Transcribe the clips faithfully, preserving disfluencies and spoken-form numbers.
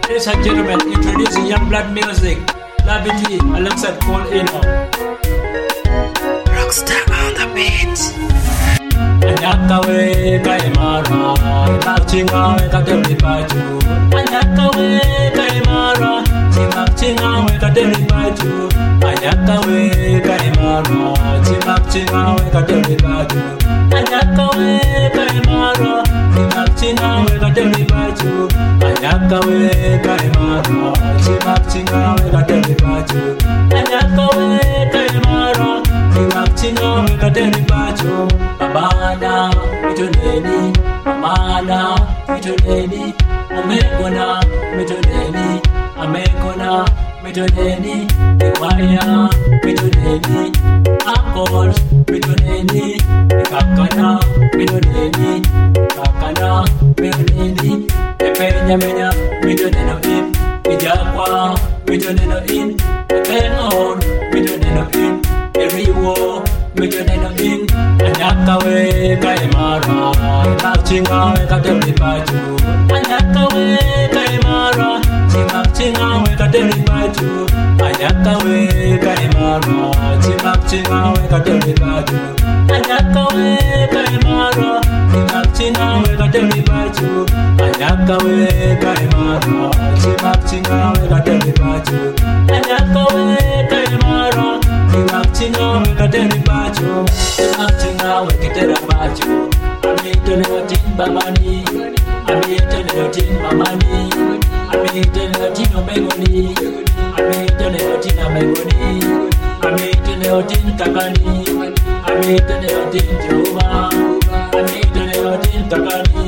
Ladies and gentlemen, introducing Young Blood Music, Labity alongside Cole Eno. Rockstar on the beat. Anyakawe kaimara, imachinga wekateli paju. Anyakawe kaimara, chimachinga wekateli paju. Anyakawe kaimara, chimachinga wekateli paju. Anyakawe kaimara, chimachinga wekateli paju. Anyakawe kaimara, chimachinga wekateli paju. Anyakawe kaimara, chimachinga wekateli paju. Amana, mitoleni, amana, mitoleni, amekona, mitoleni, amekona, mitoleni, iwaya, mitoleni, akol, mitoleni, kakana, mitoleni, kakana, mitoleni, epenya menya, mitoleno in, ijakwa, mitoleno in, epengon, mitoleno in, eriwo, mitoleno in. Anyakawe kaimara, imachinga wekateli paju. Anyakawe kaimara, chimachinga wekateli paju. Anyakawe kaimara, chimachinga wekateli paju. Anyakawe kaimara, chimachinga wekateli paju. Anyakawe kaimara, chimachinga wekateli paju. Anyakawe kaimara, chimachinga wekateli paju. Chimachinga wekateli paju. Amitele timba mani, amitele timba mani, amitele tino megoni, amitele tina megoni, amitele tin kakani, amitele tin Jehova, amitele tin kakani.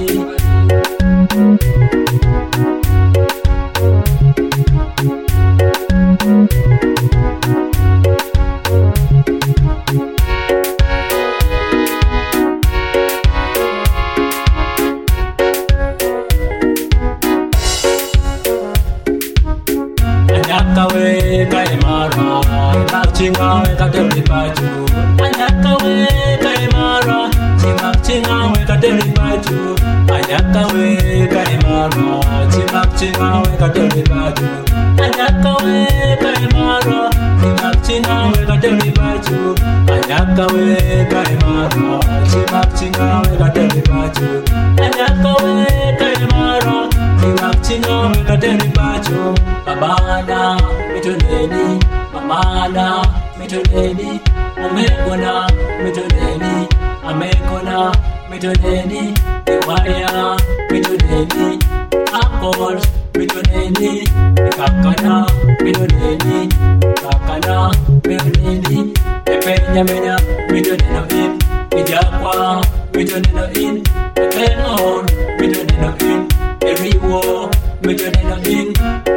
Anyakawe kaimara, imachinga wekateli paju. Anyakawe kaimara, chimachinga wekateli paju. Anyakawe kaimara, chimachinga wekateli paju. Anyakawe kaimara, chimachinga wekateli paju. Anyakawe kaimara, chimachinga wekateli paju. Anyakawe kaimara, chimachinga wekateli paju. Amana, mitoleni, amana, mitoleni, amekona, mitoleni, amekona, mitoleni, iwaya, mitoleni, akol, mitoleni, kakana, mitoleni, kakana, mitoleni, epenya menya, mitoleno in, ijakwa, mitoleno in, epengon, mitoleno in, eriwo, mitoleno in.